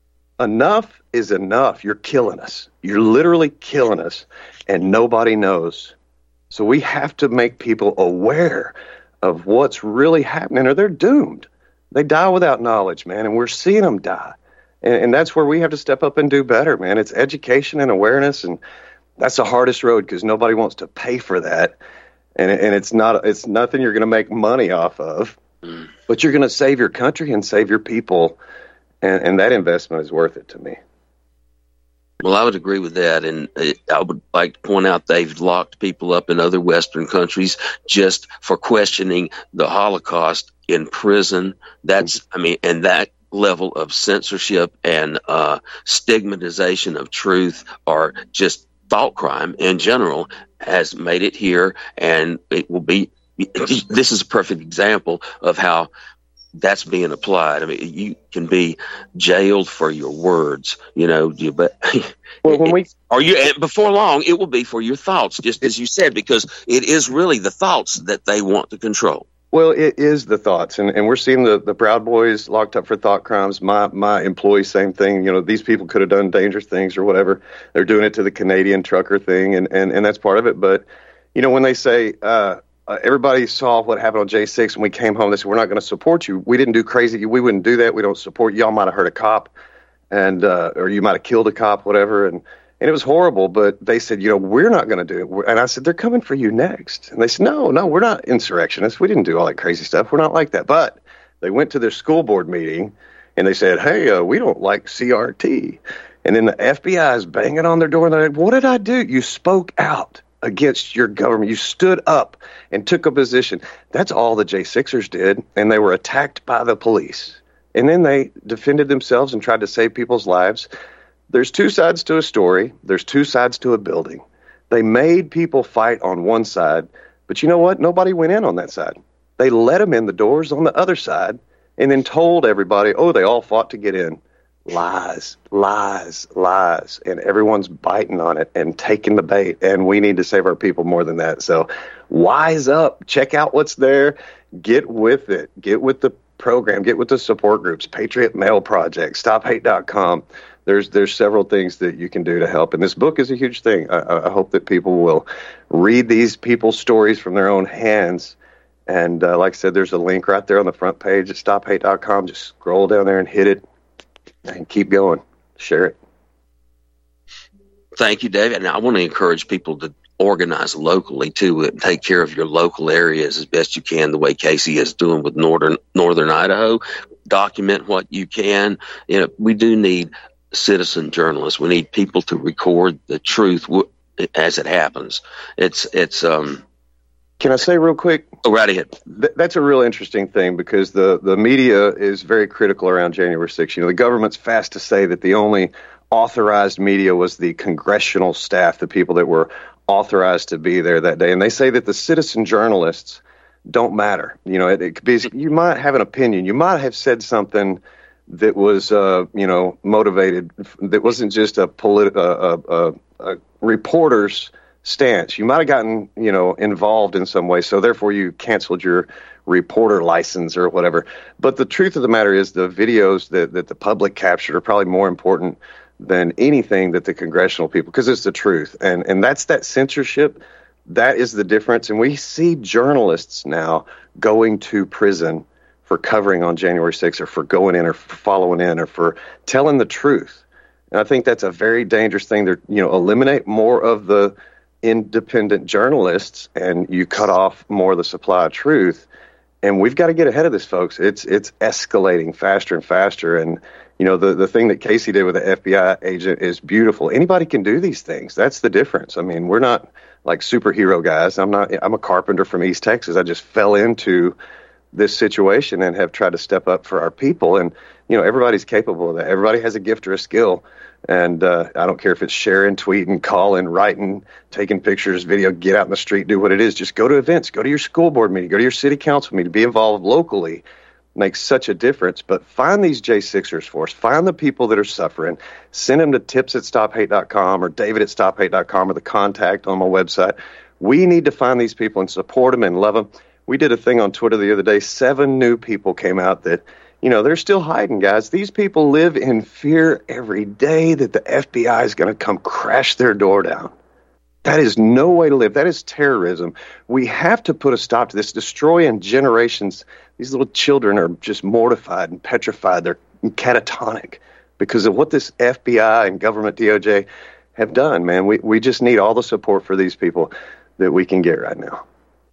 Enough is enough. You're killing us. You're literally killing us, and nobody knows. So we have to make people aware of what's really happening, or they're doomed. They die without knowledge, man, and we're seeing them die. And, and that's where we have to step up and do better, man. It's education and awareness, and that's the hardest road because nobody wants to pay for that. And, and it's not it's nothing you're going to make money off of, mm. but you're going to save your country and save your people. And, and that investment is worth it to me. Well, I would agree with that. And I would like to point out they've locked people up in other Western countries just for questioning the Holocaust in prison. That's, I mean, and that level of censorship and uh, stigmatization of truth or just thought crime in general has made it here, and it will be, this is a perfect example of how that's being applied. I mean, you can be jailed for your words, you know, you, but well, when we, or you, and before long, it will be for your thoughts, just as you said, because it is really the thoughts that they want to control. Well, it is the thoughts, and, and we're seeing the, the Proud Boys locked up for thought crimes. My my employees, same thing. You know, these people could have done dangerous things or whatever. They're doing it to the Canadian trucker thing, and, and, and that's part of it. But, you know, when they say uh, uh, everybody saw what happened on J six and we came home, they said, we're not going to support you. We didn't do crazy. We wouldn't do that. We don't support you. Y'all might have hurt a cop, and uh, or you might have killed a cop, whatever. And And it was horrible, but they said, you know, we're not going to do it. And I said, they're coming for you next. And they said, no, no, we're not insurrectionists. We didn't do all that crazy stuff. We're not like that. But they went to their school board meeting, and they said, hey, uh, we don't like C R T. And then the F B I is banging on their door, and they're like, what did I do? You spoke out against your government. You stood up and took a position. That's all the J sixers did, and they were attacked by the police. And then they defended themselves and tried to save people's lives. There's two sides to a story. There's two sides to a building. They made people fight on one side, but you know what? Nobody went in on that side. They let them in the doors on the other side and then told everybody, oh, they all fought to get in. Lies, lies, lies. And everyone's biting on it and taking the bait. And we need to save our people more than that. So wise up. Check out what's there. Get with it. Get with the program. Get with the support groups. Patriot Mail Project. Stop Hate dot com. There's there's several things that you can do to help. And this book is a huge thing. I, I hope that people will read these people's stories from their own hands. And uh, like I said, there's a link right there on the front page at Stop Hate dot com. Just scroll down there and hit it and keep going. Share it. Thank you, David. And I want to encourage people to organize locally, too, and take care of your local areas as best you can, the way Casey is doing with Northern Northern Idaho. Document what you can. You know, we do need citizen journalists. We need people to record the truth w- as it happens. It's it's. Um, Can I say real quick? Oh, right ahead. Th- that's a real interesting thing because the the media is very critical around January sixth. You know, the government's fast to say that the only authorized media was the congressional staff, the people that were authorized to be there that day, and they say that the citizen journalists don't matter. You know, it, it could be, you might have an opinion. You might have said something that was, uh, you know, motivated, that wasn't just a, politi- a, a, a reporter's stance. You might have gotten, you know, involved in some way, so therefore you canceled your reporter license or whatever. But the truth of the matter is the videos that, that the public captured are probably more important than anything that the congressional people, because it's the truth. And, and that's that censorship. That is the difference. And we see journalists now going to prison for covering on January sixth or for going in or for following in or for telling the truth. And I think that's a very dangerous thing. To, you know, eliminate more of the independent journalists and you cut off more of the supply of truth. And we've got to get ahead of this, folks. It's it's escalating faster and faster. And, you know, the, the thing that Casey did with the F B I agent is beautiful. Anybody can do these things. That's the difference. I mean, we're not like superhero guys. I'm not. I'm a carpenter from East Texas. I just fell into this situation and have tried to step up for our people. And, you know, everybody's capable of that. Everybody has a gift or a skill. And uh, I don't care if it's sharing, tweeting, calling, writing, taking pictures, video, get out in the street, do what it is. Just go to events, go to your school board meeting, go to your city council meeting, be involved locally. Makes such a difference. But find these J sixers for us. Find the people that are suffering. Send them to tips at stop hate dot com or David at stop hate dot com or the contact on my website. We need to find these people and support them and love them. We did a thing on Twitter the other day. Seven new people came out that, you know, they're still hiding, guys. These people live in fear every day that the F B I is going to come crash their door down. That is no way to live. That is terrorism. We have to put a stop to this, destroying generations. These little children are just mortified and petrified. They're catatonic because of what this F B I and government D O J have done, man. We we just need all the support for these people that we can get right now.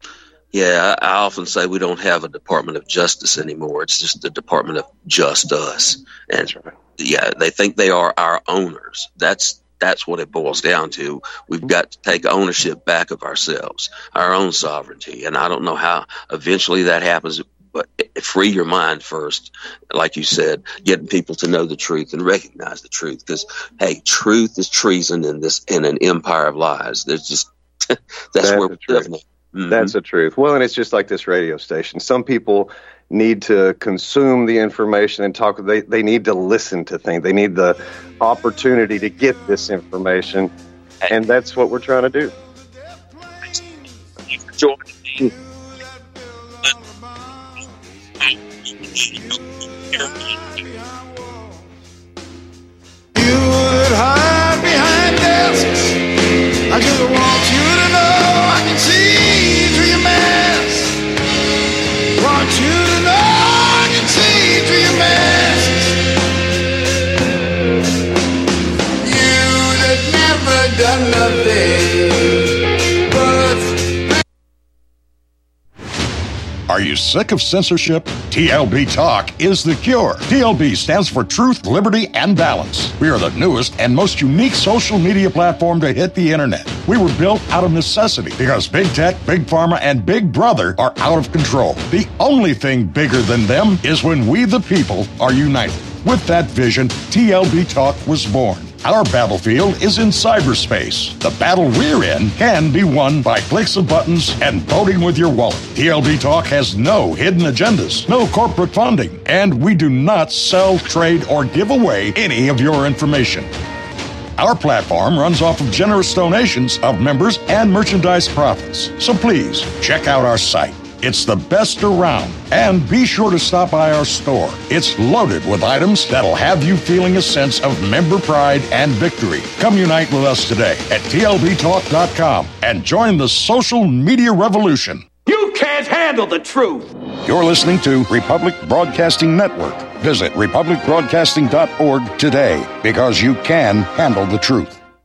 Yeah, I often say we don't have a Department of Justice anymore. It's just the Department of Just Us. And right. Yeah, they think they are our owners. That's that's what it boils down to. We've got to take ownership back of ourselves, our own sovereignty. And I don't know how eventually that happens, but free your mind first. Like you said, getting people to know the truth and recognize the truth. Because, hey, truth is treason in this in an empire of lies. There's just that's, that's where we're living. Mm-hmm. That's the truth. Well, and it's just like this radio station. Some people need to consume the information and talk. They, they need to listen to things. They need the opportunity to get this information. And that's what we're trying to do. Thank you for joining me. You would hide behind desks. I just want you to know I can see through your mask. Want you to know I can see through your mask. You that never done nothing. Are you sick of censorship? T L B Talk is the cure. T L B stands for Truth, Liberty, and Balance. We are the newest and most unique social media platform to hit the internet. We were built out of necessity because Big Tech, Big Pharma, and Big Brother are out of control. The only thing bigger than them is when we, the people, are united. With that vision, T L B Talk was born. Our battlefield is in cyberspace. The battle we're in can be won by clicks of buttons and voting with your wallet. T L B Talk has no hidden agendas, no corporate funding, and we do not sell, trade, or give away any of your information. Our platform runs off of generous donations of members and merchandise profits. So please, check out our site. It's the best around. And be sure to stop by our store. It's loaded with items that'll have you feeling a sense of member pride and victory. Come unite with us today at T L B talk dot com and join the social media revolution. You can't handle the truth. You're listening to Republic Broadcasting Network. Visit republic broadcasting dot org today because you can handle the truth.